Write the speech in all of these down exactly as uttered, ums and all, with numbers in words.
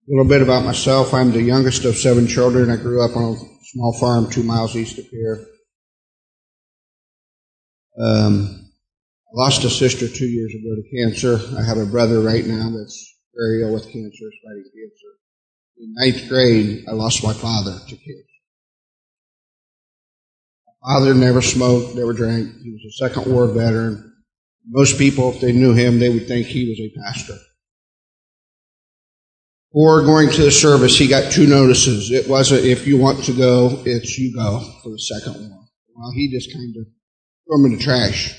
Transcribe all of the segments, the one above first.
A little bit about myself. I'm the youngest of seven children. I grew up on a small farm two miles east of here. Um, I lost a sister two years ago to cancer. I have a brother right now that's very ill with cancer, fighting cancer. In ninth grade, I lost my father to cancer. My father never smoked, never drank. He was a Second War veteran. Most people, if they knew him, they would think he was a pastor. Before going to the service, he got two notices. It wasn't, if you want to go, it's you go for the second one. Well, he just kind of threw him in the trash.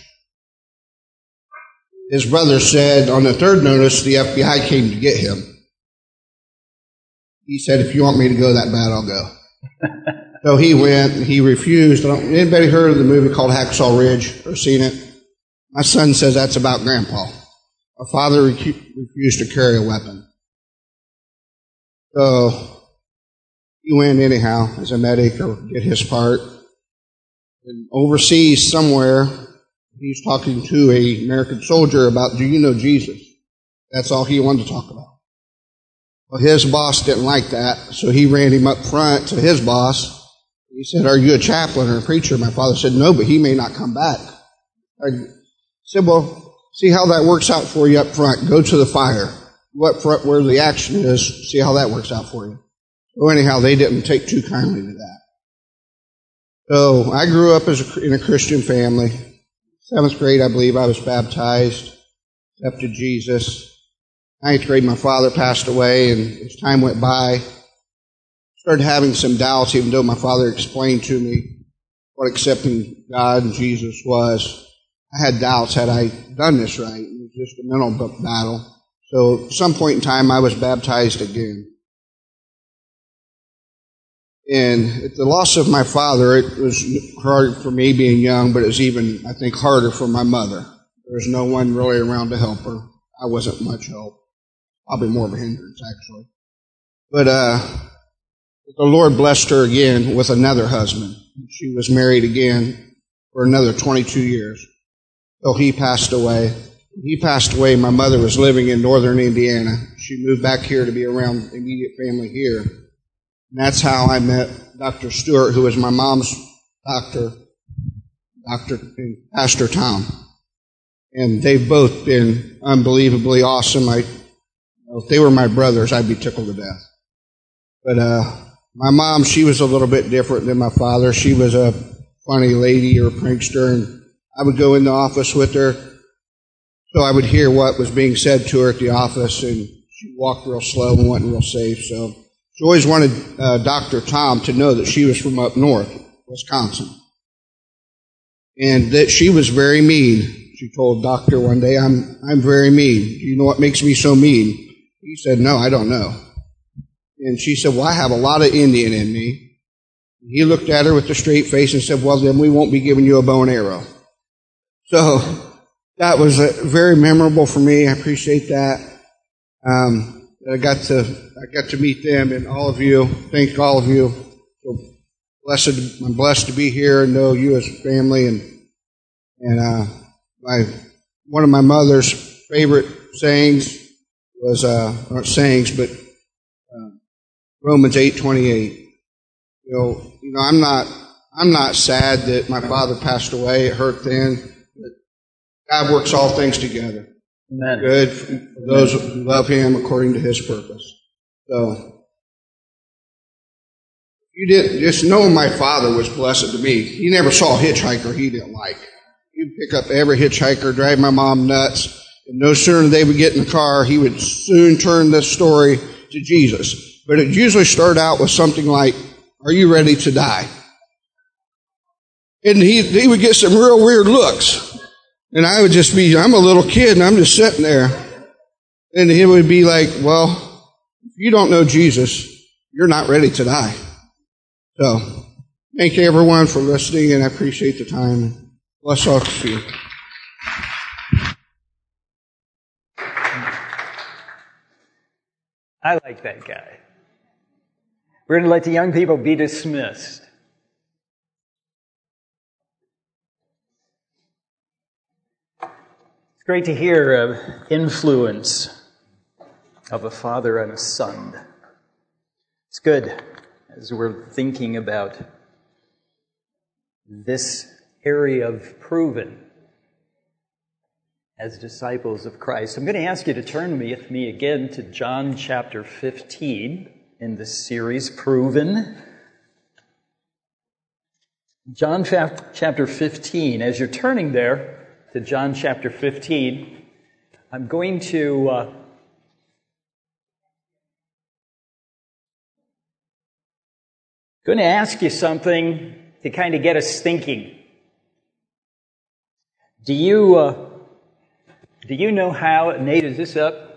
His brother said on the third notice, the F B I came to get him. He said, if you want me to go that bad, I'll go. So he went, he refused. Anybody heard of the movie called Hacksaw Ridge or seen it? My son says that's about Grandpa. My father refused to carry a weapon. So he went anyhow as a medic or did his part. And overseas somewhere, he was talking to an American soldier about, do you know Jesus? That's all he wanted to talk about. Well, his boss didn't like that, so he ran him up front to his boss. He said, are you a chaplain or a preacher? My father said, no, but he may not come back. I said, well, see how that works out for you up front. Go to the fire. Go up front where the action is. See how that works out for you. So anyhow, they didn't take too kindly to that. So I grew up as a, in a Christian family. Seventh grade, I believe, I was baptized, accepted Jesus. Ninth grade, my father passed away, and as time went by, started having some doubts, even though my father explained to me what accepting God and Jesus was. I had doubts, had I done this right? It was just a mental battle. So at some point in time, I was baptized again. And at the loss of my father, it was hard for me being young, but it was even, I think, harder for my mother. There was no one really around to help her. I wasn't much help. Probably more of a hindrance, actually. But uh, the Lord blessed her again with another husband. She was married again for another twenty-two years. So he passed away. He passed away. My mother was living in northern Indiana. She moved back here to be around immediate family here. And that's how I met Doctor Stewart, who was my mom's doctor, Doctor Pastor Tom. And they've both been unbelievably awesome. I, if they were my brothers, I'd be tickled to death. But uh, my mom, she was a little bit different than my father. She was a funny lady or a prankster, and I would go in the office with her, so I would hear what was being said to her at the office, and she walked real slow and wasn't real safe. So she always wanted uh, Doctor Tom to know that she was from up north, Wisconsin, and that she was very mean. She told Doctor one day, I'm I'm very mean. Do you know what makes me so mean? He said, no, I don't know. And she said, well, I have a lot of Indian in me. He looked at her with a straight face and said, well, then we won't be giving you a bow and arrow. So that was uh, very memorable for me. I appreciate that. Um, I got to I got to meet them and all of you. Thank all of you. So blessed, I'm blessed to be here and know you as family. And and uh, my one of my mother's favorite sayings was uh, not sayings, but uh, Romans eight twenty-eight. You know, you know, I'm not I'm not sad that my father passed away. It hurt then, but God works all things together. Amen. Good for those who love Him according to His purpose. So, you didn't just know my father was blessed to me. He never saw a hitchhiker he didn't like. He'd pick up every hitchhiker, drive my mom nuts, and no sooner than they would get in the car, he would soon turn this story to Jesus. But it usually started out with something like, "Are you ready to die?" And he he would get some real weird looks. And I would just be, I'm a little kid, and I'm just sitting there. And he would be like, well, if you don't know Jesus, you're not ready to die. So, thank you everyone for listening, and I appreciate the time. Bless all of you. I like that guy. We're going to let the young people be dismissed. It's great to hear of influence of a father and a son. It's good as we're thinking about this area of proven as disciples of Christ. I'm going to ask you to turn with me again to John chapter fifteen in this series, Proven. John chapter fifteen. As you're turning there to John chapter fifteen, I'm going to uh, going to ask you something to kind of get us thinking. Do you uh, do you know how, Nate, is this up?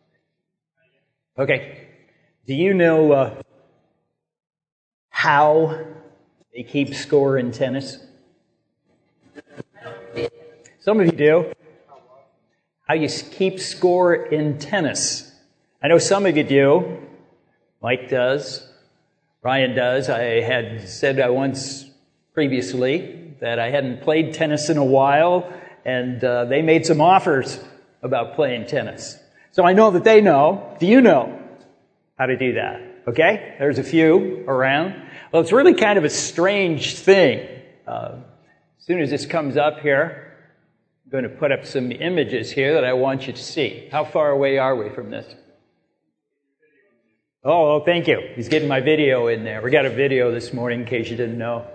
Okay. Do you know uh, how they keep score in tennis? Some of you do. How you keep score in tennis. I know some of you do. Mike does. Ryan does. I had said I once previously that I hadn't played tennis in a while, and uh, they made some offers about playing tennis. So I know that they know. Do you know how to do that? Okay? There's a few around. Well, it's really kind of a strange thing. Uh, as soon as this comes up here, I'm going to put up some images here that I want you to see. How far away are we from this? Oh, oh, thank you. He's getting my video in there. We got a video this morning, in case you didn't know.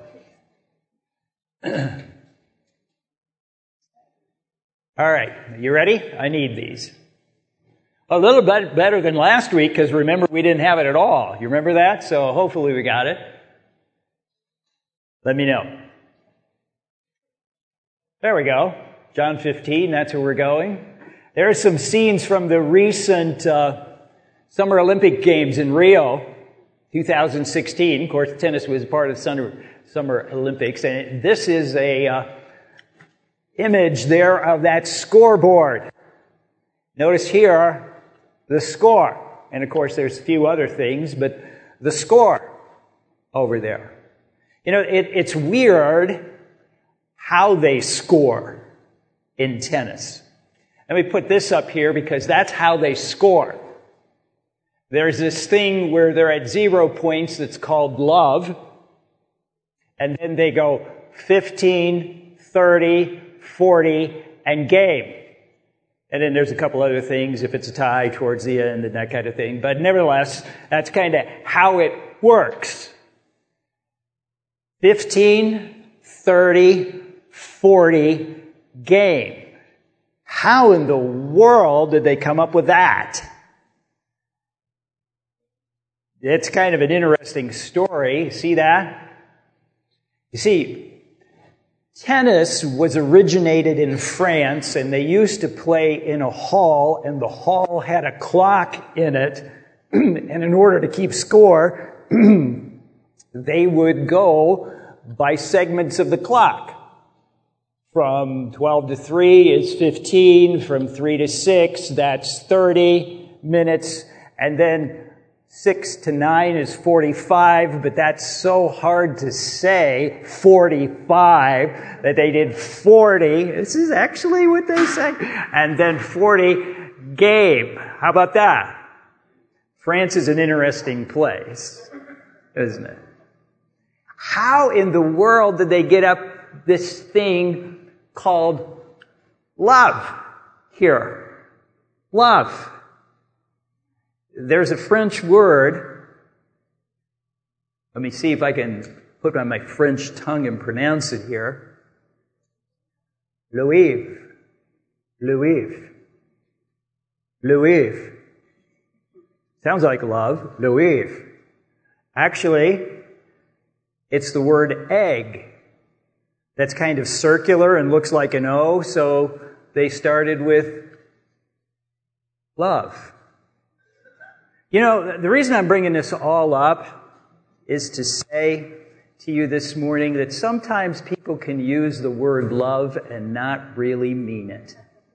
All right, you ready? I need these. A little bit better than last week, because remember, we didn't have it at all. You remember that? So hopefully we got it. Let me know. There we go. John fifteen, that's where we're going. There are some scenes from the recent uh, Summer Olympic Games in Rio, two thousand sixteen. Of course, tennis was part of the Summer, Summer Olympics. And this is a uh, image there of that scoreboard. Notice here the score. And of course, there's a few other things, but the score over there. You know, it, it's weird how they score in tennis. Let me put this up here because that's how they score. There's this thing where they're at zero points that's called love. And then they go fifteen, thirty, forty, and game. And then there's a couple other things if it's a tie towards the end and that kind of thing. But nevertheless, that's kind of how it works. fifteen, thirty, forty, game. How in the world did they come up with that? It's kind of an interesting story. See that? You see, tennis was originated in France, and they used to play in a hall, and the hall had a clock in it. And in order to keep score, they would go by segments of the clock. From twelve to three is fifteen, from three to six, that's thirty minutes, and then six to nine is forty-five, but that's so hard to say, forty-five, that they did forty. This is actually what they say. And then forty, game. How about that? France is an interesting place, isn't it? How in the world did they get up this thing called love here? Love. There's a French word. Let me see if I can put on my French tongue and pronounce it here. Louis. Louis. Louis. Sounds like love. Louis. Actually, it's the word egg. That's kind of circular and looks like an O, so they started with love. You know, the reason I'm bringing this all up is to say to you this morning that sometimes people can use the word love and not really mean it.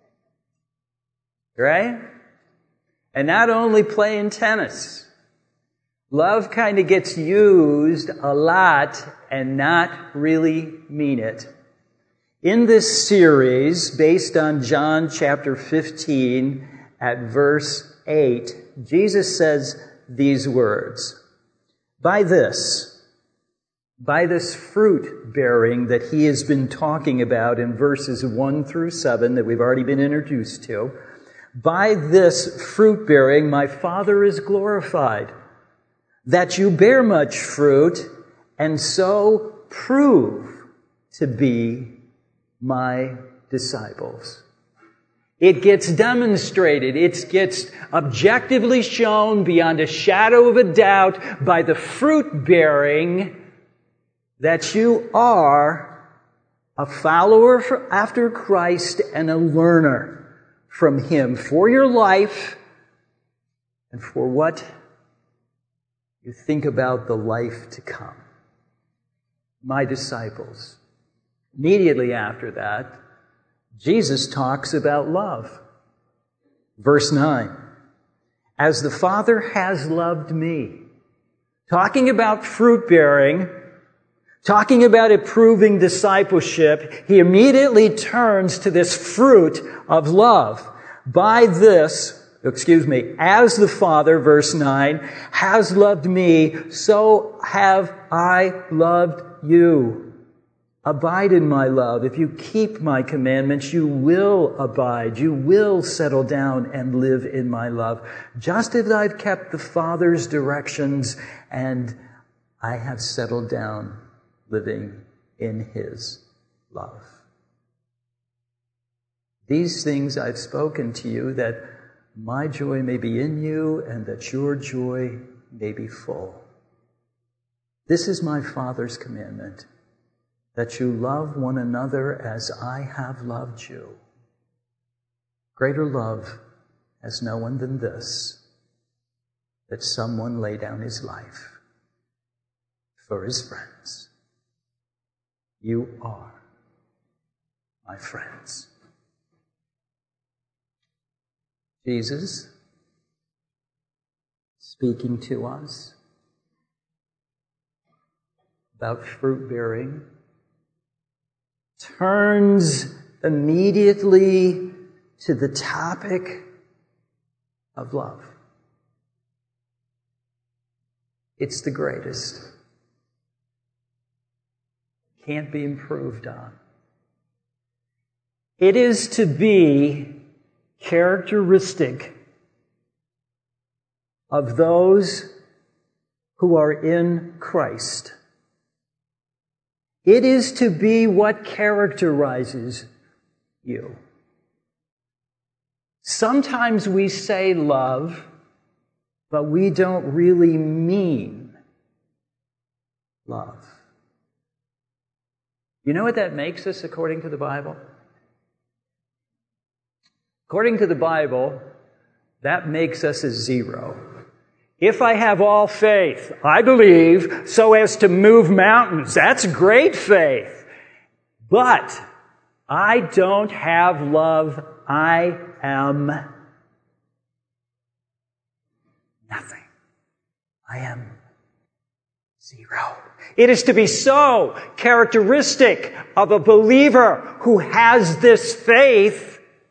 Right? And not only playing tennis. Love kind of gets used a lot and not really mean it. In this series, based on John chapter fifteen at verse eight, Jesus says these words, By this, by this fruit bearing that he has been talking about in verses one through seven that we've already been introduced to, by this fruit bearing my Father is glorified, that you bear much fruit and so prove to be my disciples. It gets demonstrated, it gets objectively shown beyond a shadow of a doubt by the fruit bearing that you are a follower after Christ and a learner from Him for your life and for what you think about the life to come. My disciples. Immediately after that, Jesus talks about love. Verse nine. As the Father has loved me. Talking about fruit bearing, talking about approving discipleship, he immediately turns to this fruit of love. By this, excuse me, as the Father, verse nine, has loved me, so have I loved you. Abide in my love. If you keep my commandments, you will abide. You will settle down and live in my love. Just as I've kept the Father's directions and I have settled down living in His love. These things I've spoken to you, that my joy may be in you and that your joy may be full. This is my Father's commandment, that you love one another as I have loved you. Greater love has no one than this, that someone lay down his life for his friends. You are my friends. Jesus, speaking to us about fruit bearing, turns immediately to the topic of love. It's the greatest. Can't be improved on. It is to be characteristic of those who are in Christ. It is to be what characterizes you. Sometimes we say love, but we don't really mean love. You know what that makes us according to the Bible? According to the Bible, that makes us a zero. If I have all faith, I believe, so as to move mountains, that's great faith. But I don't have love. I am nothing. I am zero. It is to be so characteristic of a believer who has this faith.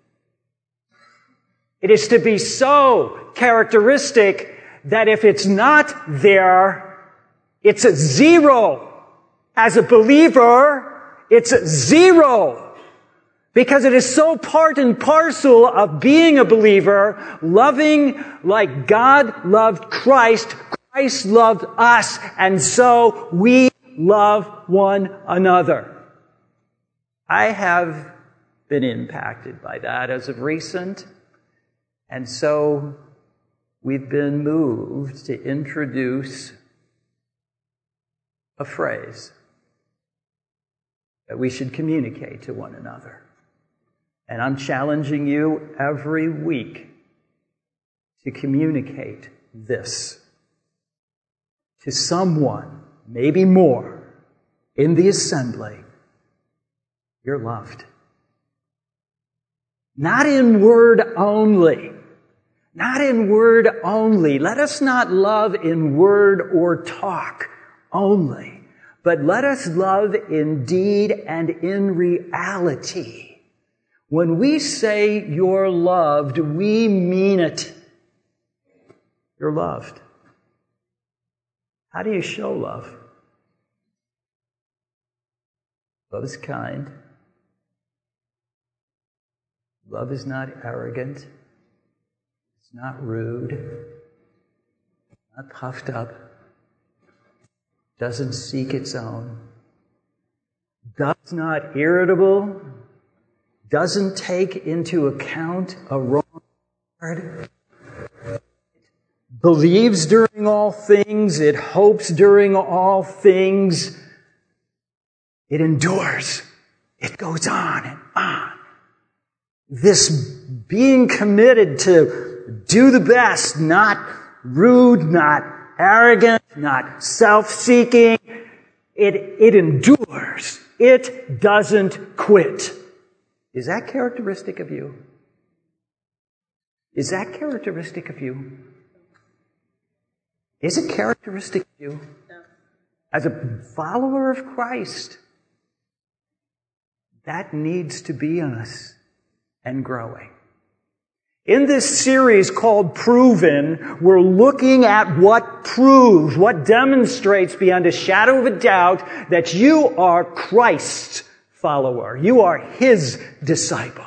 It is to be so characteristic that if it's not there, it's a zero. As a believer, it's a zero. Because it is so part and parcel of being a believer, loving like God loved Christ. Christ loved us, and so we love one another. I have been impacted by that as of recent, and so we've been moved to introduce a phrase that we should communicate to one another. And I'm challenging you every week to communicate this to someone, maybe more, in the assembly. You're loved. Not in word only. Not in word only. Let us not love in word or talk only, but let us love in deed and in reality. When we say you're loved, we mean it. You're loved. How do you show love? Love is kind. Love is not arrogant. It's not rude. Not puffed up. Doesn't seek its own. Does not irritable. Doesn't take into account a wrong word. Believes during all things. It hopes during all things. It endures. It goes on and on. This being committed to do the best, not rude, not arrogant, not self-seeking. It, it endures. It doesn't quit. Is that characteristic of you? Is that characteristic of you? Is it characteristic of you? As a follower of Christ, that needs to be in us and growing. In this series called Proven, we're looking at what proves, what demonstrates beyond a shadow of a doubt that you are Christ's follower. You are His disciple.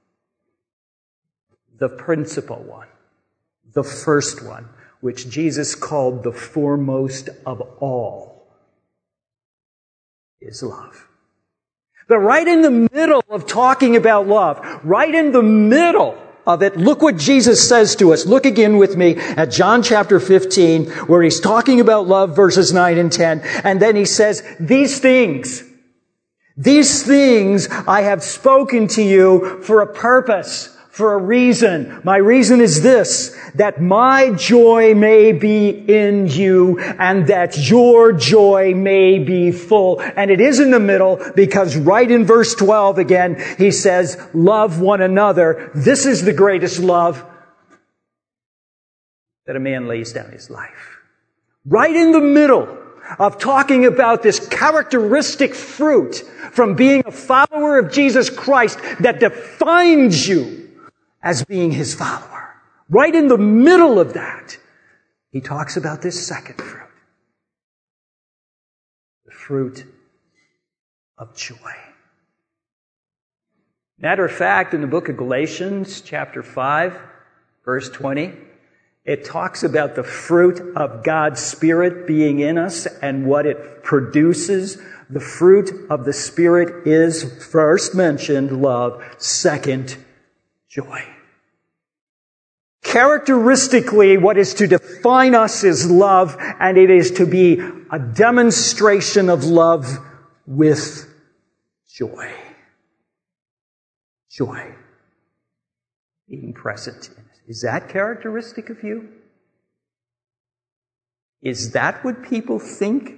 The principal one, the first one, which Jesus called the foremost of all, is love. But right in the middle of talking about love, right in the middle of it, look what Jesus says to us. Look again with me at John chapter fifteen, where He's talking about love, verses nine and ten. And then He says, these things, these things I have spoken to you for a purpose, for a reason. My reason is this, that my joy may be in you and that your joy may be full. And it is in the middle because right in verse twelve again, He says, love one another. This is the greatest love, that a man lays down his life. Right in the middle of talking about this characteristic fruit from being a follower of Jesus Christ that defines you as being His follower. Right in the middle of that, He talks about this second fruit. The fruit of joy. Matter of fact, in the book of Galatians, chapter five, verse twenty, it talks about the fruit of God's Spirit being in us and what it produces. The fruit of the Spirit is, first mentioned, love. Second, joy. Characteristically, what is to define us is love, and it is to be a demonstration of love with joy. Joy. Being present in it. Is that characteristic of you? Is that what people think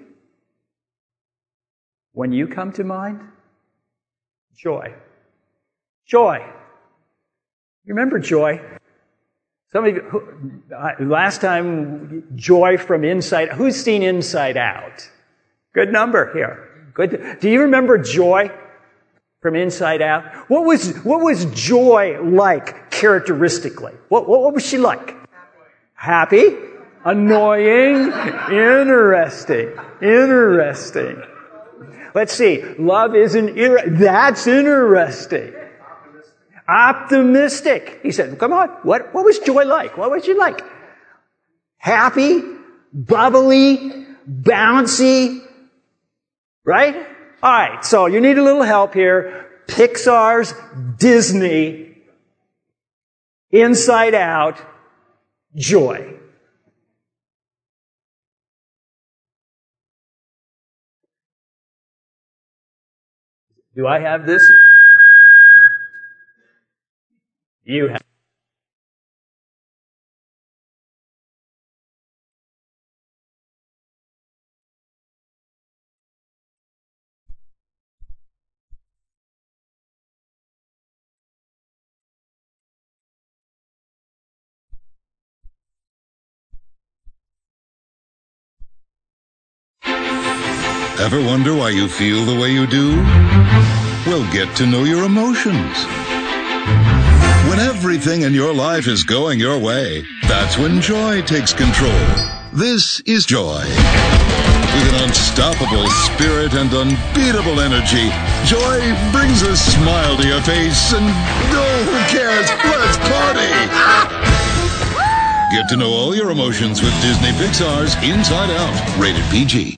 when you come to mind? Joy. Joy. You remember joy? Some of you, last time, joy from Inside, who's seen Inside Out? Good number here. Good. Do you remember joy from Inside Out? What was, what was joy like characteristically? What, what, what was she like? Happy. Happy? Annoying? Interesting. Interesting. Let's see. Love isn't, ir- that's interesting. Optimistic. He said, come on, what, what was joy like? What was she like? Happy, bubbly, bouncy, right? All right, so you need a little help here. Pixar's Disney, Inside Out, joy. Do I have this? You have. Ever wonder why you feel the way you do? Well, get to know your emotions. When everything in your life is going your way, that's when joy takes control. This is Joy. With an unstoppable spirit and unbeatable energy, Joy brings a smile to your face and, oh, who cares? Let's party! Get to know all your emotions with Disney Pixar's Inside Out, rated P G.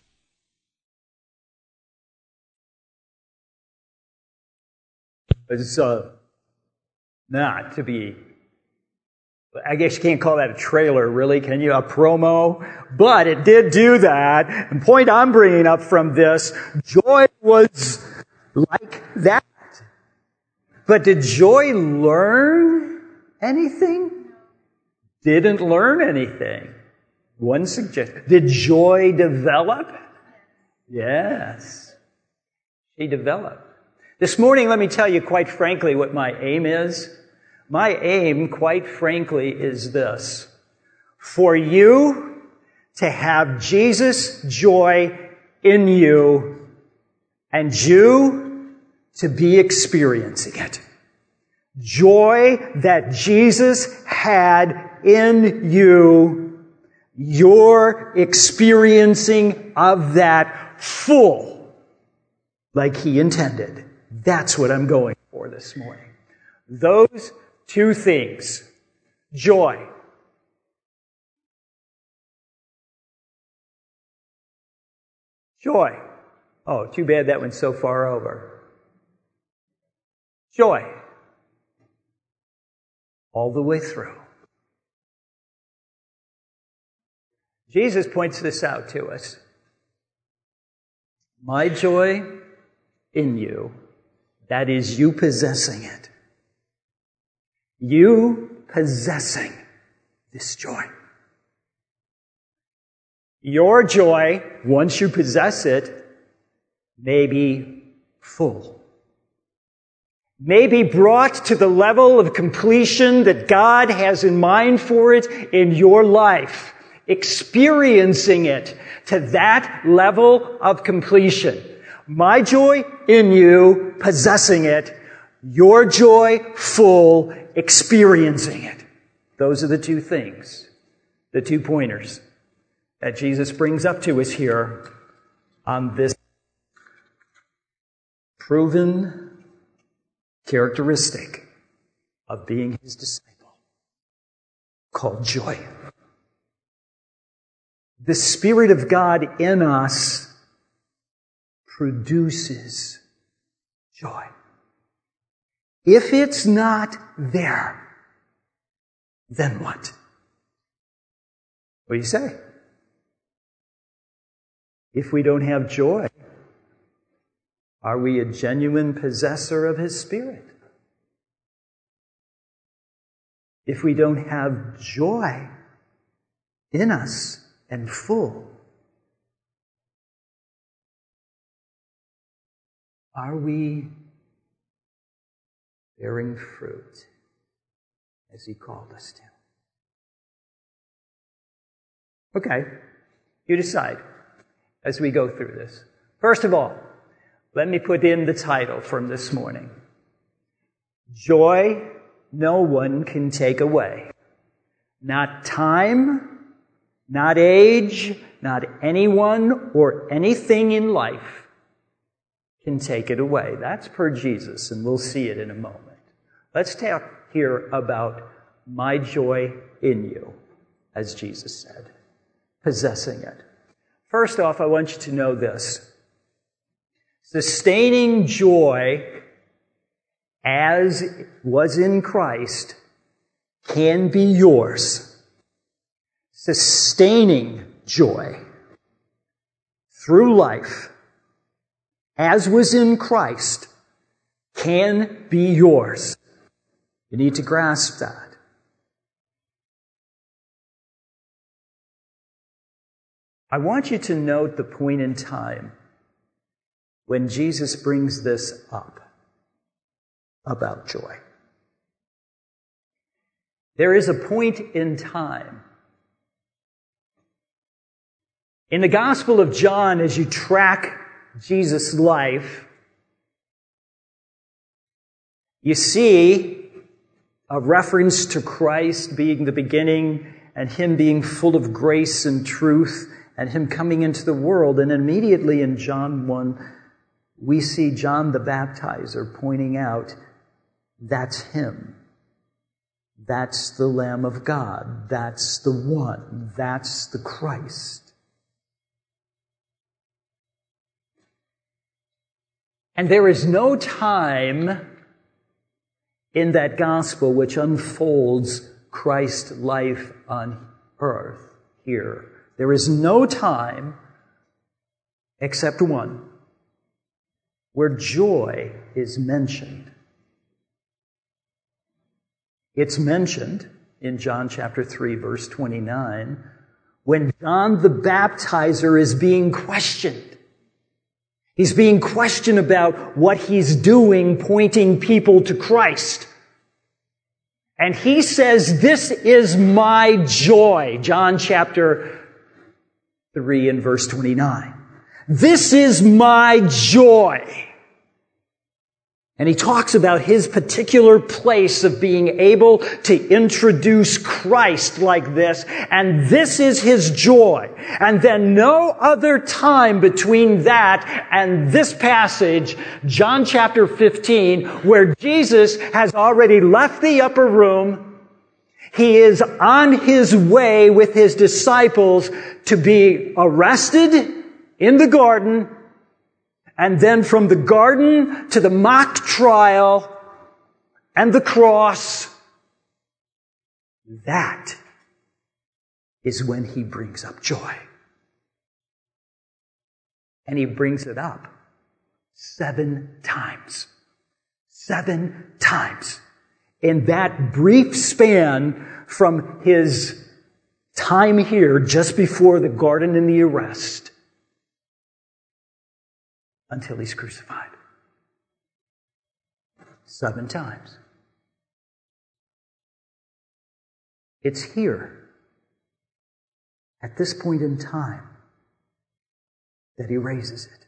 It's uh, not to be, I guess you can't call that a trailer, really, can you? A promo? But it did do that. And the point I'm bringing up from this, Joy was like that. But did Joy learn anything? Didn't learn anything. One suggestion. Did Joy develop? Yes. She developed. This morning, let me tell you quite frankly what my aim is. My aim, quite frankly, is this. For you to have Jesus' joy in you and you to be experiencing it. Joy that Jesus had in you, you're experiencing of that full, like He intended. That's what I'm going for this morning. Those two things. Joy. Joy. Oh, too bad that went so far over. Joy. All the way through. Jesus points this out to us. My joy in you, that is you possessing it. You possessing this joy. Your joy, once you possess it, may be full. May be brought to the level of completion that God has in mind for it in your life. Experiencing it to that level of completion. My joy in you, possessing it. Your joy full, experiencing it. Those are the two things, the two pointers that Jesus brings up to us here on this proven characteristic of being His disciple, called joy. The Spirit of God in us produces joy. If it's not there, then what? What do you say? If we don't have joy, are we a genuine possessor of His Spirit? If we don't have joy in us and full, are we bearing fruit as He called us to? Okay, you decide as we go through this. First of all, let me put in the title from this morning. Joy no one can take away. Not time, not age, not anyone or anything in life can take it away. That's per Jesus, and we'll see it in a moment. Let's talk here about my joy in you, as Jesus said, possessing it. First off, I want you to know this. Sustaining joy as was in Christ can be yours. Sustaining joy through life as was in Christ can be yours. You need to grasp that. I want you to note the point in time when Jesus brings this up about joy. There is a point in time. In the Gospel of John, as you track Jesus' life, you see a reference to Christ being the beginning and Him being full of grace and truth, and Him coming into the world. And immediately in John one, we see John the Baptizer pointing out, that's Him. That's the Lamb of God. That's the one. That's the Christ. And there is no time in that gospel which unfolds Christ's life on earth here. There is no time except one where joy is mentioned. It's mentioned in John chapter three, verse twenty-nine, when John the Baptizer is being questioned. He's being questioned about what he's doing, pointing people to Christ. And he says, this is my joy. John chapter three and verse twenty-nine. This is my joy. And he talks about his particular place of being able to introduce Christ like this. And this is his joy. And then no other time between that and this passage, John chapter fifteen, where Jesus has already left the upper room. He is on his way with his disciples to be arrested in the garden. And then from the garden to the mock trial and the cross, that is when he brings up joy. And he brings it up seven times. Seven times. In that brief span from his time here, just before the garden and the arrest, until he's crucified. Seven times. It's here, at this point in time, that he raises it.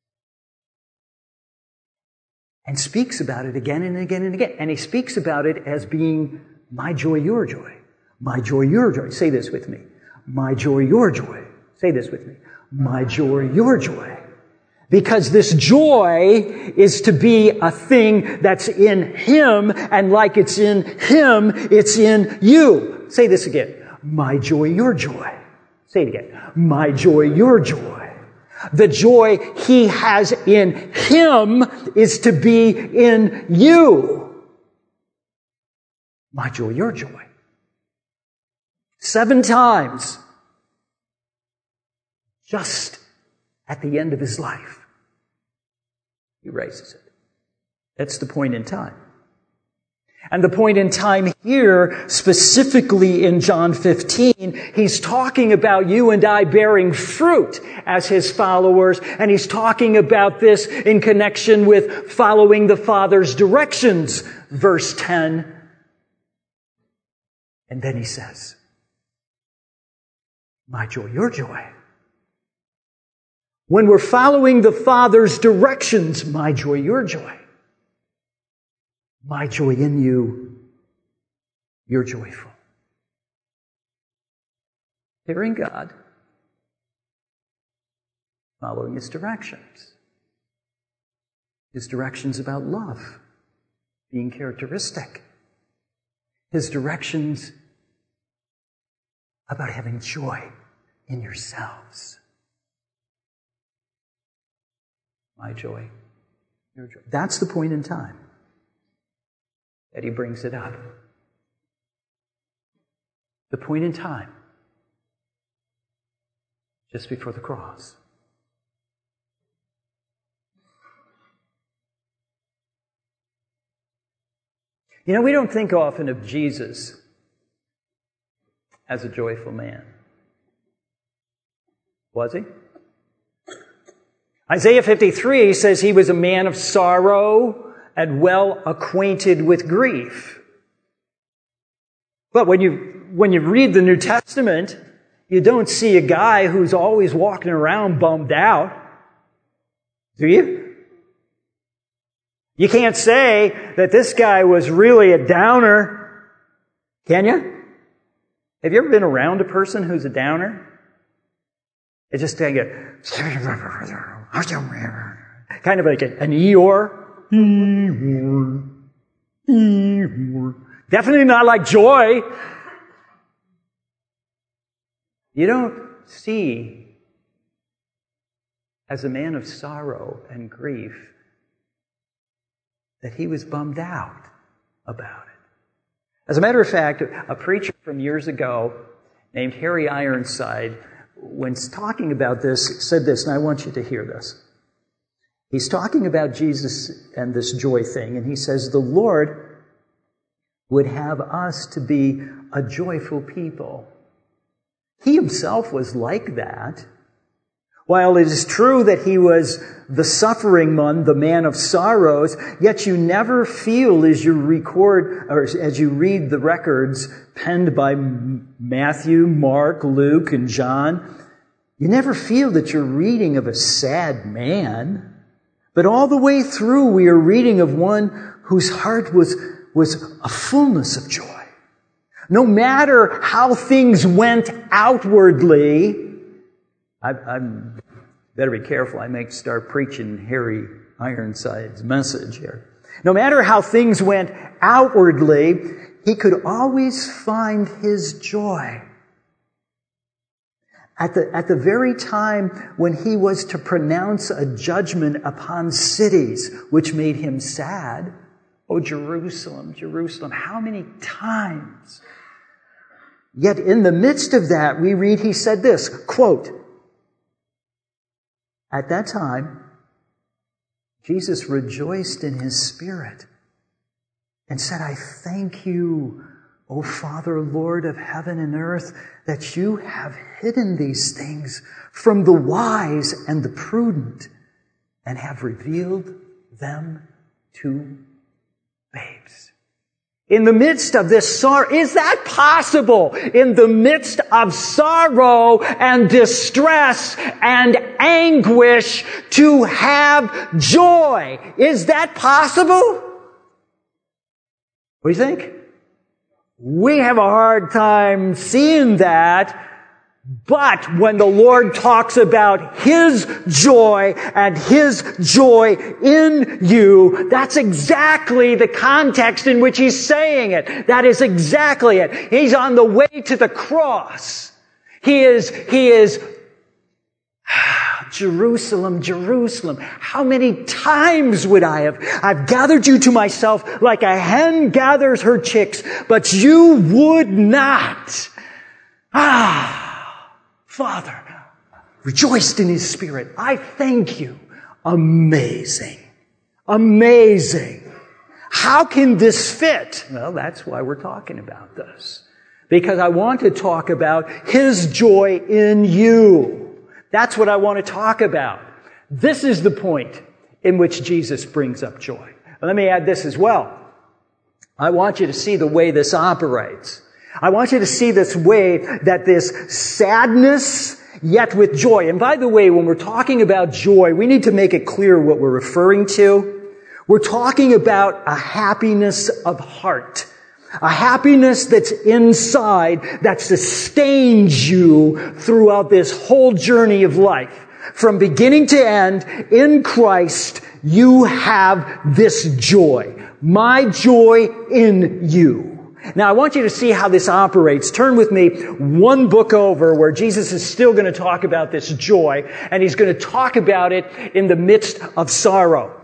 And speaks about it again and again and again. And he speaks about it as being my joy, your joy. My joy, your joy. Say this with me. My joy, your joy. Say this with me. My joy, your joy. Because this joy is to be a thing that's in Him, and like it's in Him, it's in you. Say this again. My joy, your joy. Say it again. My joy, your joy. The joy He has in Him is to be in you. My joy, your joy. Seven times. Just at the end of His life, He raises it. That's the point in time. And the point in time here, specifically in John fifteen, He's talking about you and I bearing fruit as His followers, and He's talking about this in connection with following the Father's directions, verse ten. And then He says, my joy, your joy. When we're following the Father's directions, my joy, your joy. My joy in you, you're joyful. Fearing God, following His directions. His directions about love being characteristic. His directions about having joy in yourselves. My joy, your joy. That's the point in time that He brings it up. The point in time just before the cross. You know, we don't think often of Jesus as a joyful man. Was He? Isaiah fifty-three says He was a man of sorrow and well acquainted with grief. But when you, when you read the New Testament, you don't see a guy who's always walking around bummed out. Do you? You can't say that this guy was really a downer, can you? Have you ever been around a person who's a downer? It's just kind of, kind of like an Eeyore. Definitely not like Joy. You don't see, as a man of sorrow and grief, that he was bummed out about it. As a matter of fact, a preacher from years ago named Harry Ironside, when talking about this, said this, and I want you to hear this. He's talking about Jesus and this joy thing, and he says, the Lord would have us to be a joyful people. He himself was like that. While it is true that he was the suffering one, the man of sorrows, yet you never feel as you record, or as you read the records penned by Matthew, Mark, Luke, and John, you never feel that you're reading of a sad man. But all the way through, we are reading of one whose heart was, was a fullness of joy. No matter how things went outwardly, I, I'm better be careful. I may start preaching Harry Ironside's message here. No matter how things went outwardly, he could always find his joy. At the, at the very time when he was to pronounce a judgment upon cities, which made him sad. Oh, Jerusalem, Jerusalem, how many times? Yet in the midst of that, we read he said this, quote, at that time, Jesus rejoiced in his spirit and said, I thank you, O Father, Lord of heaven and earth, that you have hidden these things from the wise and the prudent and have revealed them to babes. In the midst of this sorrow, is that possible? In the midst of sorrow and distress and anguish to have joy. Is that possible? What do you think? We have a hard time seeing that. But when the Lord talks about His joy and His joy in you, that's exactly the context in which He's saying it. That is exactly it. He's on the way to the cross. He is, He is, Jerusalem, Jerusalem, how many times would I have, I've gathered you to myself like a hen gathers her chicks, but you would not. Ah. Father, rejoiced in His Spirit. I thank you. Amazing. Amazing. How can this fit? Well, that's why we're talking about this. Because I want to talk about His joy in you. That's what I want to talk about. This is the point in which Jesus brings up joy. Let me add this as well. I want you to see the way this operates. I want you to see this way that this sadness, yet with joy. And by the way, when we're talking about joy, we need to make it clear what we're referring to. We're talking about a happiness of heart. A happiness that's inside that sustains you throughout this whole journey of life. From beginning to end, in Christ, you have this joy. My joy in you. Now, I want you to see how this operates. Turn with me one book over where Jesus is still going to talk about this joy, and He's going to talk about it in the midst of sorrow.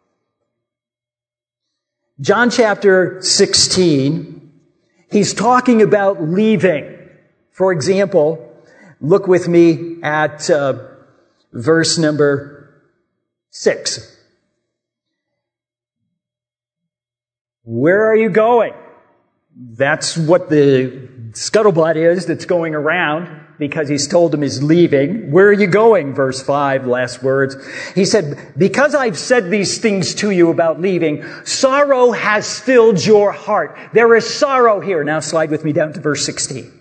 John chapter sixteen, He's talking about leaving. For example, look with me at uh, verse number six. Where are you going? That's what the scuttlebutt is that's going around because He's told him He's leaving. Where are you going? Verse five, last words. He said, because I've said these things to you about leaving, sorrow has filled your heart. There is sorrow here. Now slide with me down to verse sixteen.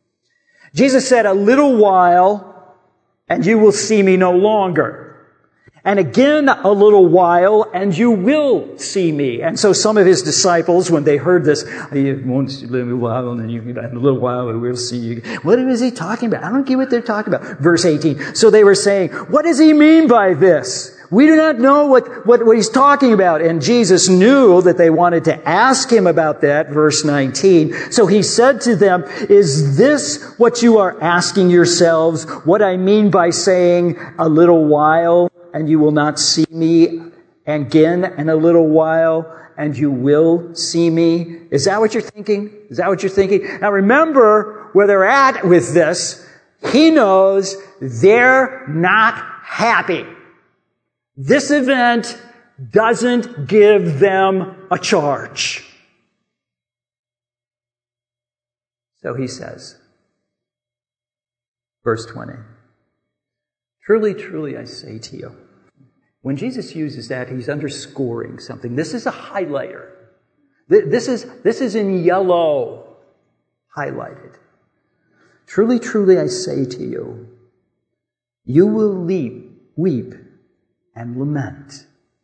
Jesus said, a little while and you will see me no longer. And again a little while, and you will see me. And so some of his disciples, when they heard this, once a little while, and then you, in a little while, we will see you. What is he talking about? I don't get what they're talking about. Verse eighteen. So they were saying, what does he mean by this? We do not know what, what, what he's talking about. And Jesus knew that they wanted to ask him about that. Verse nineteen. So he said to them, is this what you are asking yourselves? What I mean by saying a little while, and you will not see me again, and a little while, and you will see me? Is that what you're thinking? Is that what you're thinking? Now remember where they're at with this. He knows they're not happy. This event doesn't give them a charge. So he says, verse twenty, truly, truly, I say to you. When Jesus uses that, he's underscoring something. This is a highlighter. This is, this is in yellow, highlighted. Truly, truly, I say to you, you will leap, weep and lament.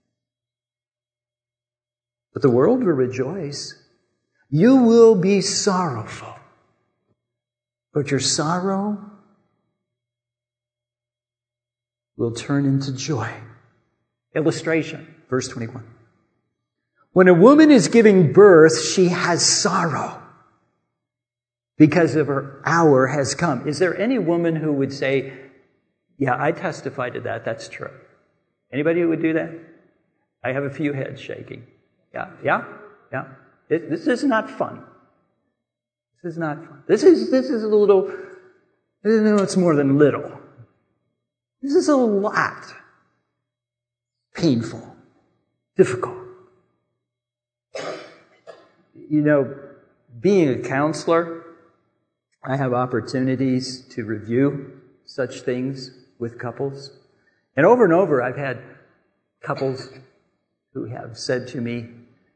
But the world will rejoice. You will be sorrowful. But your sorrow will turn into joy. Illustration, verse twenty-one. When a woman is giving birth, she has sorrow because of her hour has come. Is there any woman who would say, yeah, I testify to that, that's true? Anybody who would do that? I have a few heads shaking. Yeah, yeah, yeah. It, this is not fun. This is not fun. This is, this is a little, no, it's more than little. This is a lot. Painful. Difficult. You know, being a counselor, I have opportunities to review such things with couples. And over and over, I've had couples who have said to me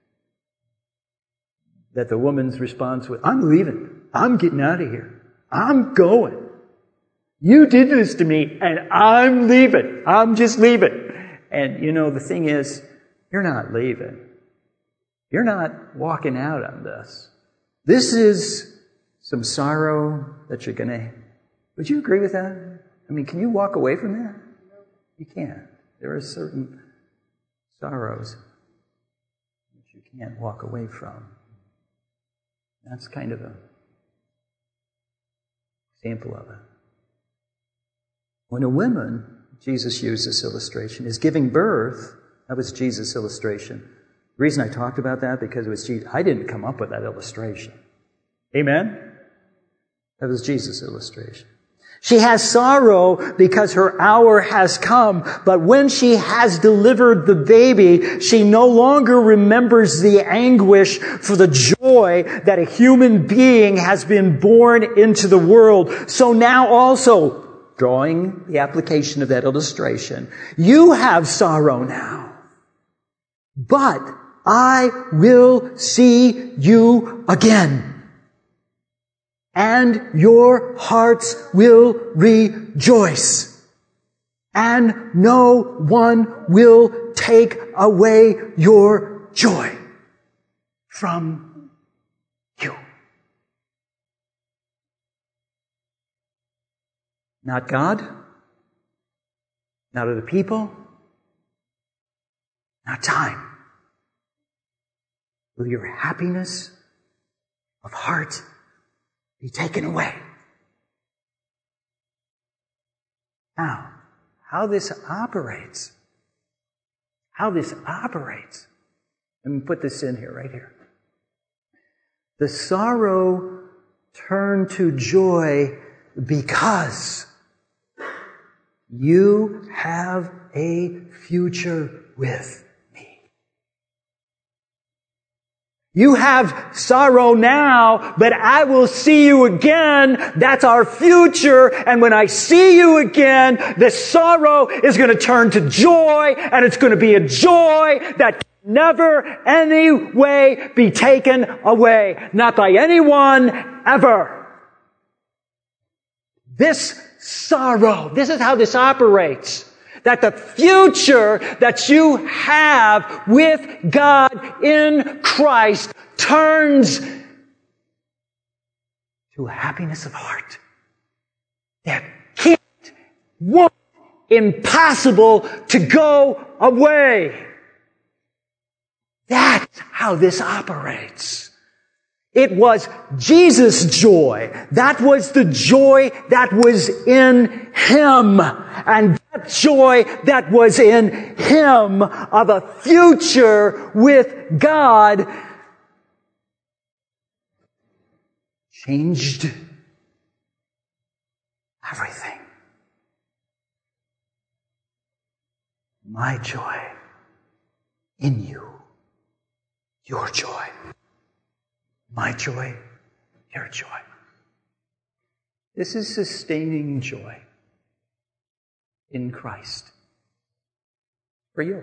that the woman's response was, I'm leaving. I'm getting out of here. I'm going. You did this to me, and I'm leaving. I'm just leaving. And, you know, the thing is, you're not leaving. You're not walking out on this. This is some sorrow that you're going to... Would you agree with that? I mean, can you walk away from that? You can't. There are certain sorrows that you can't walk away from. That's kind of an example of it. When a woman, Jesus used this illustration, is giving birth, that was Jesus' illustration. The reason I talked about that, because it was Jesus. I didn't come up with that illustration. Amen? That was Jesus' illustration. She has sorrow because her hour has come, but when she has delivered the baby, she no longer remembers the anguish for the joy that a human being has been born into the world. So now also, drawing the application of that illustration, you have sorrow now, but I will see you again. And your hearts will rejoice. And no one will take away your joy from you. Not God, not other people, not time. Will your happiness of heart be taken away? Now, how this operates, how this operates, let me put this in here, right here. The sorrow turned to joy because you have a future with me. You have sorrow now, but I will see you again. That's our future. And when I see you again, the sorrow is going to turn to joy, and it's going to be a joy that can never any way be taken away. Not by anyone ever. This sorrow, this is how this operates. That the future that you have with God in Christ turns to a happiness of heart that can't, won't, impossible to go away. That's how this operates. It was Jesus' joy. That was the joy that was in Him. And that joy that was in Him of a future with God changed everything. My joy in you. Your joy. My joy, your joy. This is sustaining joy in Christ. For you.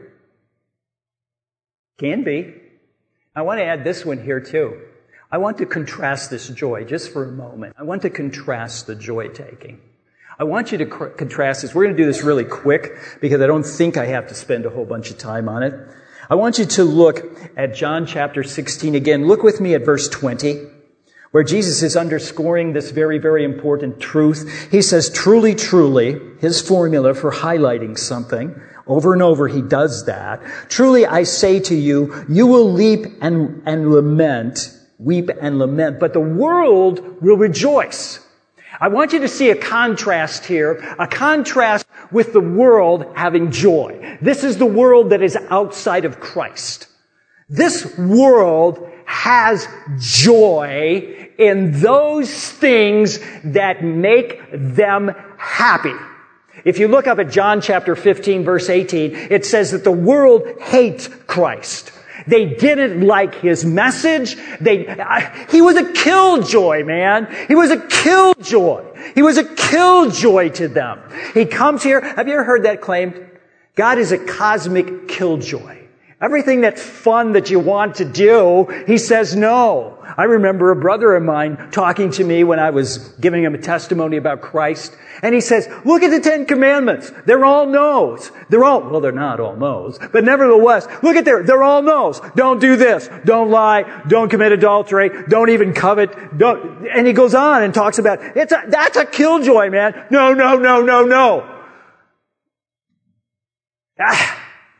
Can be. I want to add this one here too. I want to contrast this joy just for a moment. I want to contrast the joy taking. I want you to cr- contrast this. We're going to do this really quick because I don't think I have to spend a whole bunch of time on it. I want you to look at John chapter sixteen again. Look with me at verse twenty, where Jesus is underscoring this very, very important truth. He says, truly, truly, his formula for highlighting something. Over and over he does that. Truly, I say to you, you will leap and, and lament, weep and lament, but the world will rejoice. I want you to see a contrast here, a contrast with the world having joy. This is the world that is outside of Christ. This world has joy in those things that make them happy. If you look up at John chapter fifteen, verse eighteen, it says that the world hates Christ. They didn't like his message. They, uh, he was a killjoy, man. He was a killjoy. He was a killjoy to them. He comes here. Have you ever heard that claimed? God is a cosmic killjoy. Everything that's fun that you want to do, he says no. I remember a brother of mine talking to me when I was giving him a testimony about Christ. And he says, look at the Ten Commandments. They're all no's. They're all, well, they're not all no's. But nevertheless, look at there. They're all no's. Don't do this. Don't lie. Don't commit adultery. Don't even covet. Don't. And he goes on and talks about, it's a, that's a killjoy, man. No, no, no, no, no. Ah.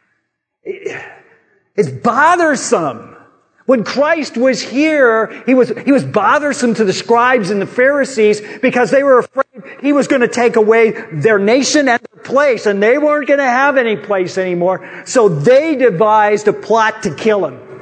It's bothersome. When Christ was here, he was, he was bothersome to the scribes and the Pharisees because they were afraid he was going to take away their nation and their place, and they weren't going to have any place anymore. So they devised a plot to kill him.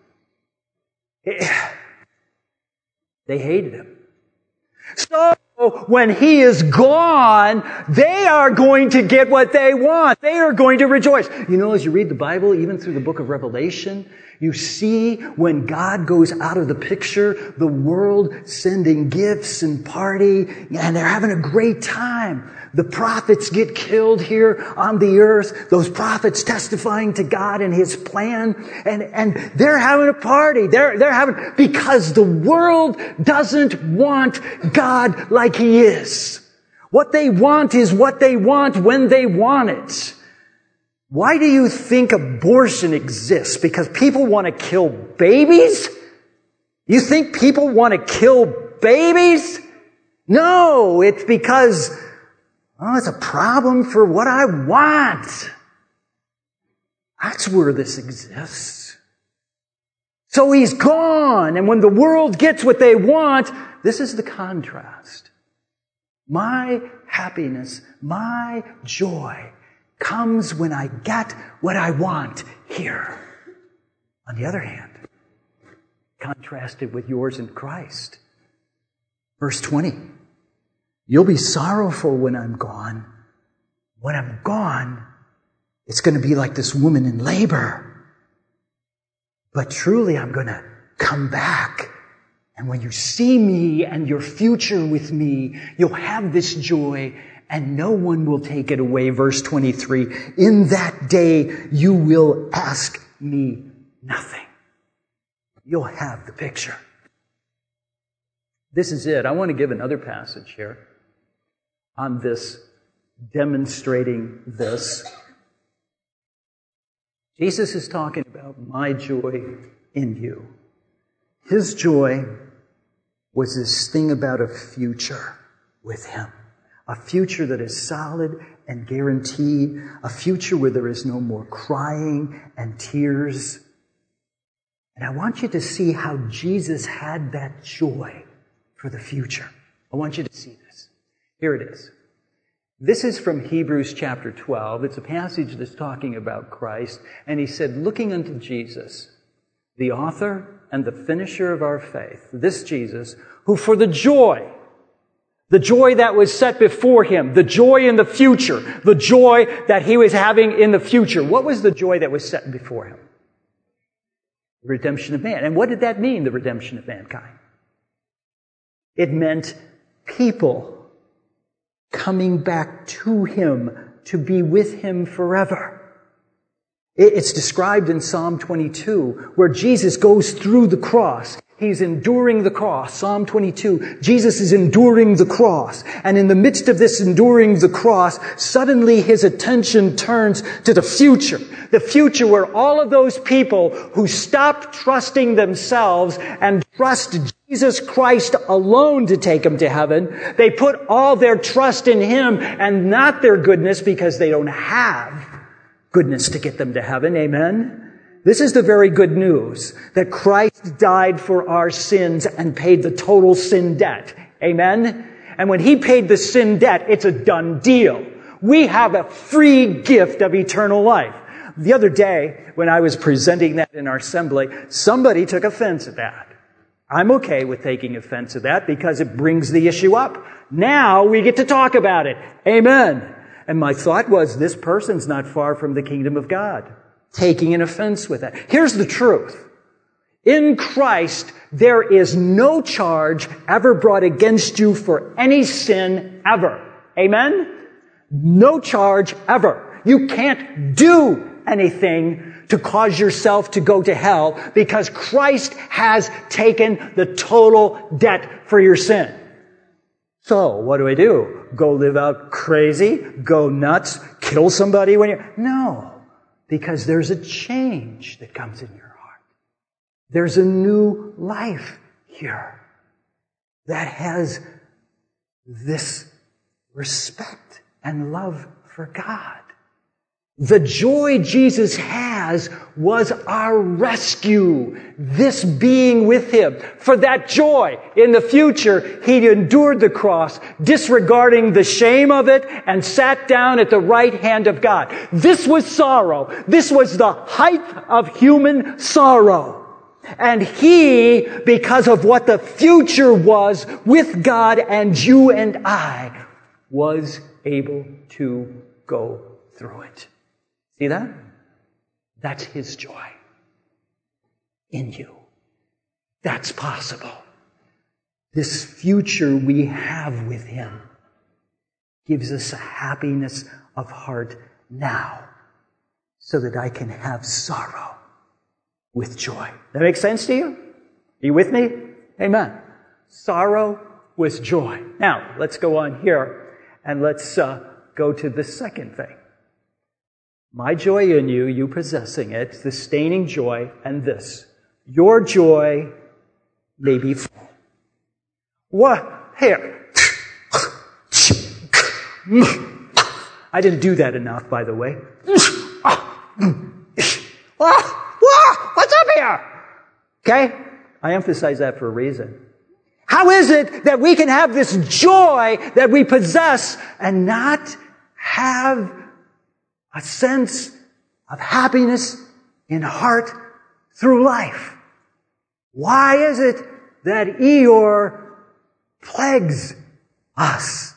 They hated him. So when he is gone, they are going to get what they want. They are going to rejoice. You know, as you read the Bible, even through the book of Revelation, you see when God goes out of the picture, the world sending gifts and party, and they're having a great time. The prophets get killed here on the earth. Those prophets testifying to God and His plan. And, and they're having a party. They're, they're having, because the world doesn't want God like He is. What they want is what they want when they want it. Why do you think abortion exists? Because people want to kill babies? You think people want to kill babies? No, it's because, oh, it's a problem for what I want. That's where this exists. So he's gone, and when the world gets what they want, this is the contrast. My happiness, my joy comes when I get what I want here. On the other hand, contrasted with yours in Christ. Verse twenty. You'll be sorrowful when I'm gone. When I'm gone, it's going to be like this woman in labor. But truly, I'm going to come back. And when you see me and your future with me, you'll have this joy and no one will take it away. Verse twenty-three, in that day you will ask me nothing. You'll have the picture. This is it. I want to give another passage here on this demonstrating this. Jesus is talking about my joy in you. His joy was this thing about a future with him. A future that is solid and guaranteed. A future where there is no more crying and tears. And I want you to see how Jesus had that joy for the future. I want you to see this. Here it is. This is from Hebrews chapter twelve. It's a passage that's talking about Christ. And he said, looking unto Jesus, the author and the finisher of our faith, this Jesus, who for the joy, the joy that was set before him, the joy in the future, the joy that he was having in the future. What was the joy that was set before him? The redemption of man. And what did that mean, the redemption of mankind? It meant people coming back to him to be with him forever. It's described in Psalm twenty-two, where Jesus goes through the cross. He's enduring the cross. Psalm twenty-two, Jesus is enduring the cross. And in the midst of this enduring the cross, suddenly his attention turns to the future. The future where all of those people who stopped trusting themselves and trust Jesus Christ alone to take them to heaven, they put all their trust in him and not their goodness because they don't have goodness to get them to heaven. Amen? This is the very good news, that Christ died for our sins and paid the total sin debt. Amen? And when he paid the sin debt, it's a done deal. We have a free gift of eternal life. The other day, when I was presenting that in our assembly, somebody took offense at that. I'm okay with taking offense at that because it brings the issue up. Now we get to talk about it. Amen. And my thought was, this person's not far from the kingdom of God, taking an offense with that. Here's the truth. In Christ, there is no charge ever brought against you for any sin ever. Amen? No charge ever. You can't do anything to cause yourself to go to hell because Christ has taken the total debt for your sin. So, what do I do? Go live out crazy? Go nuts? Kill somebody when you're... No. Because there's a change that comes in your heart. There's a new life here that has this respect and love for God. The joy Jesus has was our rescue, this being with him. For that joy in the future, he endured the cross, disregarding the shame of it, and sat down at the right hand of God. This was sorrow. This was the height of human sorrow. And he, because of what the future was with God and you and I, was able to go through it. See that? That's his joy in you. That's possible. This future we have with him gives us a happiness of heart now so that I can have sorrow with joy. That makes sense to you? Are you with me? Amen. Sorrow with joy. Now, let's go on here and let's uh, go to the second thing. My joy in you, you possessing it, sustaining joy, and this. Your joy may be full. What? Here. I didn't do that enough, by the way. What's up here? Okay? I emphasize that for a reason. How is it that we can have this joy that we possess and not have a sense of happiness in heart through life? Why is it that Eeyore plagues us?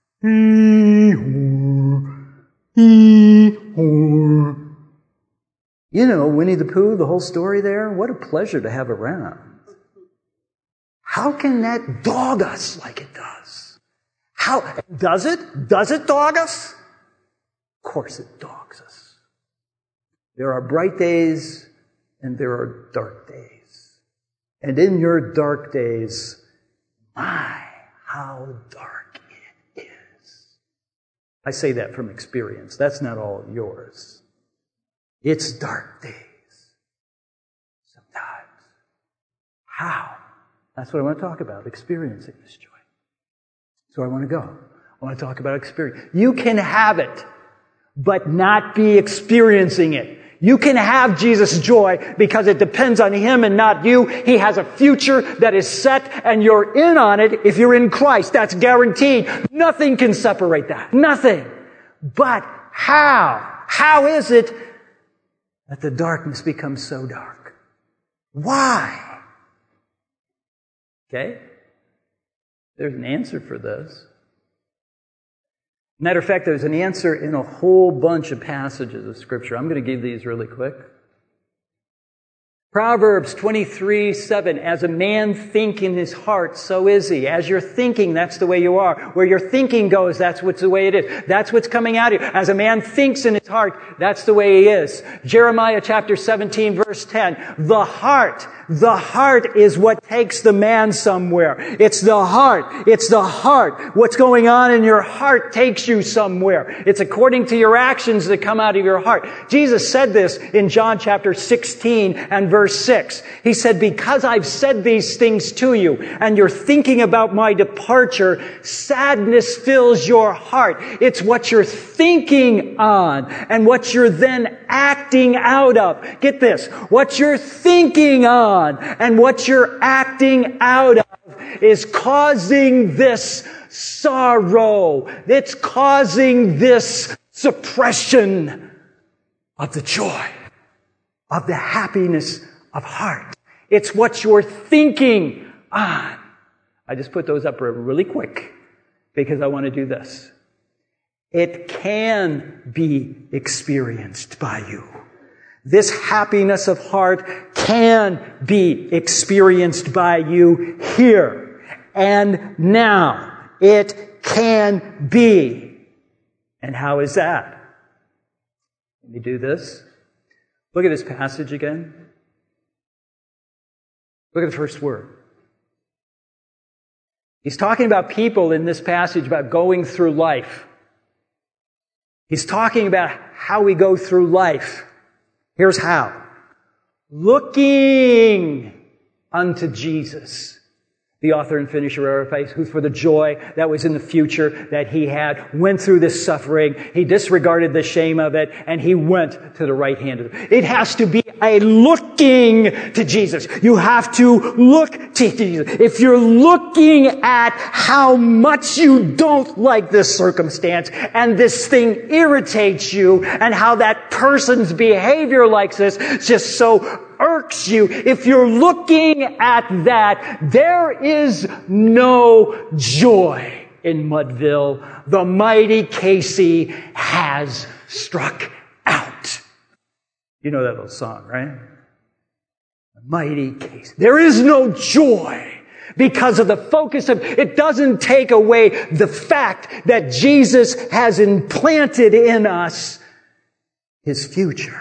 Eeyore, Eeyore. You know, Winnie the Pooh, the whole story there, what a pleasure to have around. How can that dog us like it does? How, does it? Does it dog us? Of course it dogs us. There are bright days and there are dark days. And in your dark days, my, how dark it is. I say that from experience. That's not all yours. It's dark days. Sometimes. How? That's what I want to talk about, experiencing this joy. So I want to go. I want to talk about experience. You can have it, but not be experiencing it. You can have Jesus' joy because it depends on Him and not you. He has a future that is set and you're in on it if you're in Christ. That's guaranteed. Nothing can separate that. Nothing. But how? How is it that the darkness becomes so dark? Why? Okay? There's an answer for this. Matter of fact, there's an answer in a whole bunch of passages of Scripture. I'm going to give these really quick. Proverbs twenty-three seven, as a man think in his heart, so is he. As you're thinking, that's the way you are. Where your thinking goes, that's what's the way it is. That's what's coming out of you. As a man thinks in his heart, that's the way he is. Jeremiah chapter seventeen, verse ten, the heart, the heart is what takes the man somewhere. It's the heart. It's the heart. What's going on in your heart takes you somewhere. It's according to your actions that come out of your heart. Jesus said this in John chapter sixteen and verse six. He said, because I've said these things to you and you're thinking about my departure, sadness fills your heart. It's what you're thinking on and what you're then acting out of. Get this. What you're thinking on and what you're acting out of is causing this sorrow. It's causing this suppression of the joy, of the happiness of heart. It's what you're thinking on. I just put those up really quick because I want to do this. It can be experienced by you. This happiness of heart can be experienced by you here and now. It can be. And how is that? Let me do this. Look at this passage again. Look at the first word. He's talking about people in this passage about going through life. He's talking about how we go through life. Here's how. Looking unto Jesus, the author and finisher of our faith, who for the joy that was in the future that He had, went through this suffering. He disregarded the shame of it, and He went to the right hand of it. It has to be a looking to Jesus. You have to look to Jesus. If you're looking at how much you don't like this circumstance, and this thing irritates you, and how that person's behavior like this just so irks you, if you're looking at that, there is no joy in Mudville. The mighty Casey has struck out. You know that little song, right? The mighty Casey. There is no joy because of the focus of, it doesn't take away the fact that Jesus has implanted in us His future.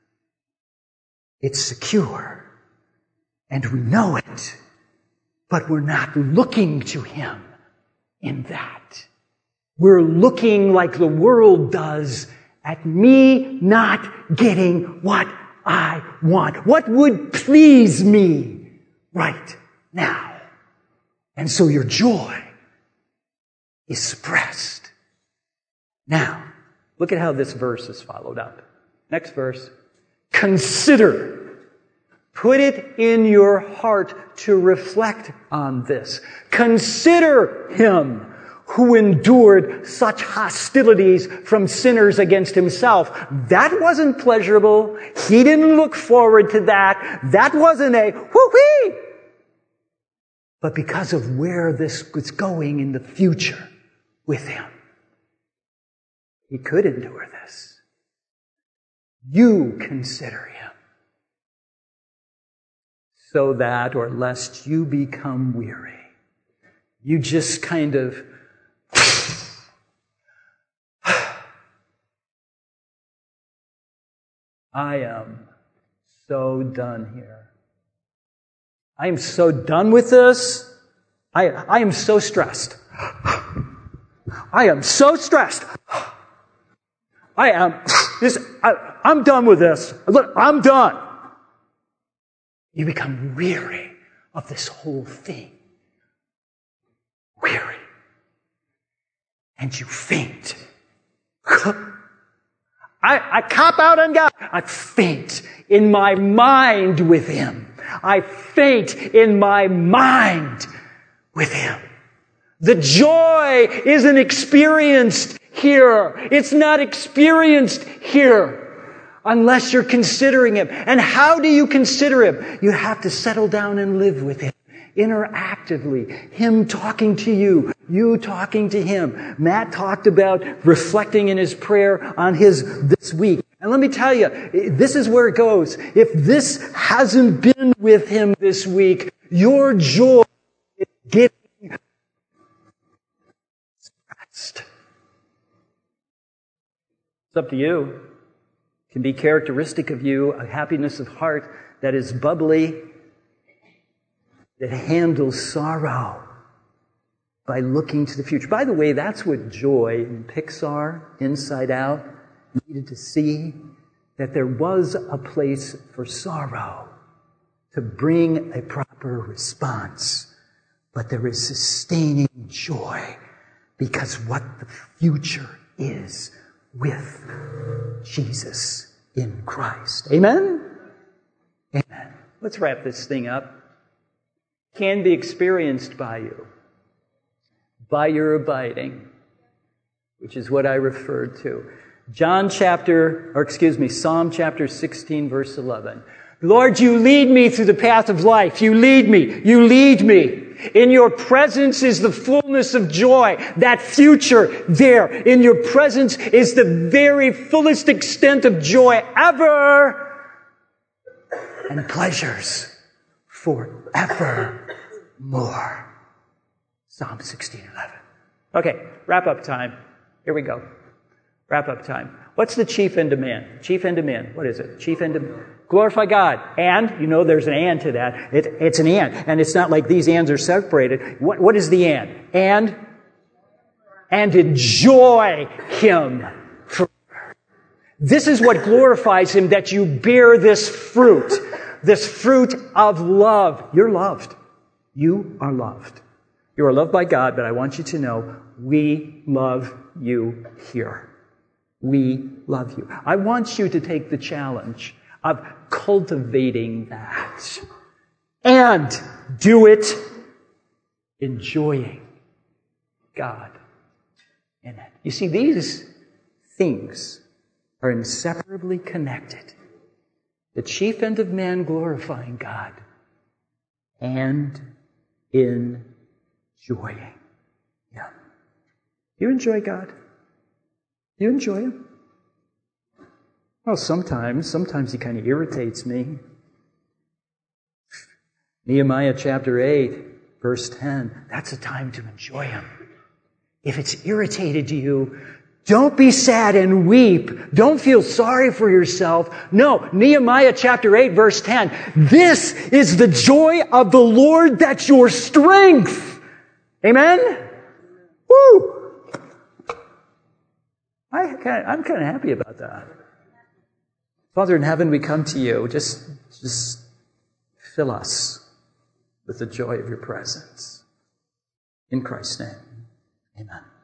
It's secure. And we know it. But we're not looking to Him in that. We're looking like the world does at me not getting what I want. What would please me right now? And so your joy is suppressed. Now, look at how this verse is followed up. Next verse. Consider. Put it in your heart to reflect on this. Consider Him who endured such hostilities from sinners against Himself. That wasn't pleasurable. He didn't look forward to that. That wasn't a whoo-wee. But because of where this was going in the future with Him, He could endure this. You consider Him, so that, or lest you become weary. You just kind of, I am so done here. I am so done with this. I, I am so stressed. I am so stressed. I am, this, I, I'm done with this. Look, I'm done. You become weary of this whole thing. Weary. And you faint. I, I cop out on God. I faint in my mind with Him. I faint in my mind with Him. The joy isn't experienced here. It's not experienced here unless you're considering Him. And how do you consider Him? You have to settle down and live with Him. Interactively. Him talking to you. You talking to Him. Matt talked about reflecting in his prayer on his this week. And let me tell you, this is where it goes. If this hasn't been with Him this week, your joy is getting stressed. It's up to you. It can be characteristic of you, a happiness of heart that is bubbly, that handles sorrow by looking to the future. By the way, that's what joy in Pixar, Inside Out, needed to see, that there was a place for sorrow to bring a proper response. But there is sustaining joy because what the future is with Jesus in Christ. Amen? Amen. Let's wrap this thing up. Can be experienced by you, by your abiding, which is what I referred to. John chapter, or excuse me, Psalm chapter sixteen, verse eleven. Lord, you lead me through the path of life. You lead me. You lead me. In your presence is the fullness of joy. That future there. In your presence is the very fullest extent of joy ever. And pleasures forever more. Psalm sixteen eleven. Okay, wrap up time. Here we go. Wrap up time. What's the chief end of man? Chief end of man. What is it? Chief end of man. Glorify God. And, you know there's an and to that. It, it's an and. And it's not like these ands are separated. What, what is the and? And? And enjoy Him forever. This is what glorifies Him, that you bear this fruit. This fruit of love. You're loved. You are loved. You are loved by God, but I want you to know we love you here. We love you. I want you to take the challenge of cultivating that and do it enjoying God in it. You see, these things are inseparably connected. The chief end of man glorifying God and enjoying Him. You enjoy God? You enjoy Him? Well, sometimes, sometimes He kind of irritates me. Nehemiah chapter eight, verse ten, that's a time to enjoy Him. If it's irritated you, don't be sad and weep. Don't feel sorry for yourself. No, Nehemiah chapter eight, verse ten, this is the joy of the Lord that's your strength. Amen? Woo! I kind of, I'm kind of happy about that. Father in heaven, we come to you. Just, just fill us with the joy of your presence. In Christ's name, amen.